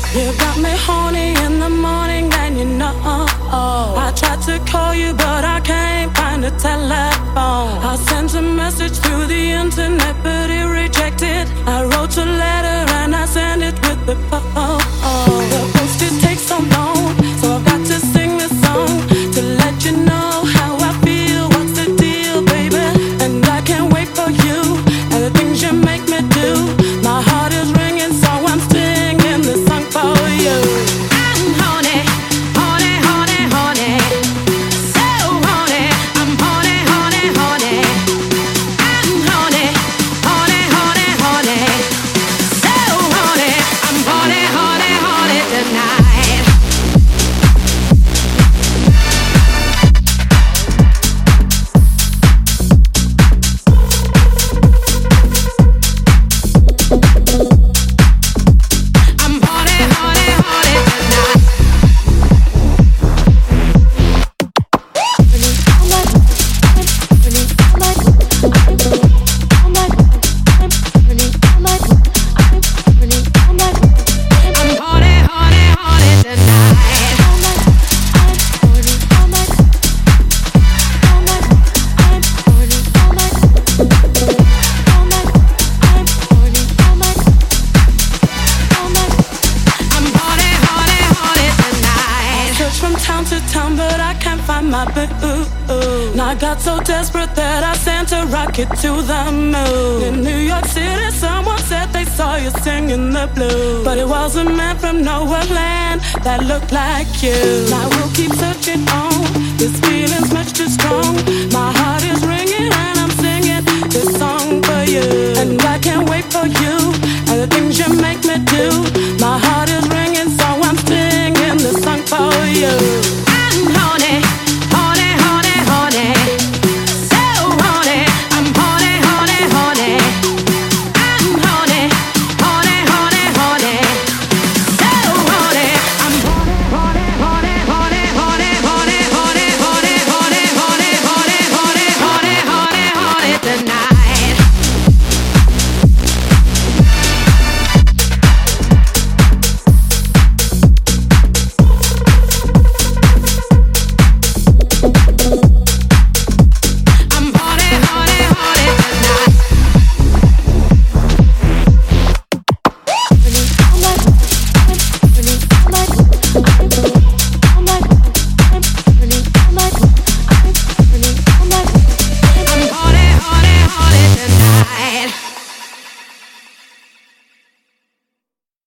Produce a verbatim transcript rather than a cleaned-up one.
You got me horny in the morning and you know I tried to call you but I can't find a telephone. I sent a message through the internet but it rejected. I wrote a letter and I sent it with the post. The post it takes so long, so I've got to sing this song to let you know how I feel. What's the deal, baby? And I can't wait for you and the things you make me do. My heart is ringing, so I'm singing this song for you. I'm horny, horny, horny, horny, so horny. I'm horny, horny, horny. I'm horny, horny, horny, horny, so horny. I'm horny, horny, horny tonight. I got so desperate that I sent a rocket to the moon. In New York City, someone said they saw you singing the blues, but it was a man from nowhere land that looked like you. I will keep searching on. This feeling's much too strong. My heart is ringing and I'm singing this song for you. And I can't wait for you and the things you make me do. My heart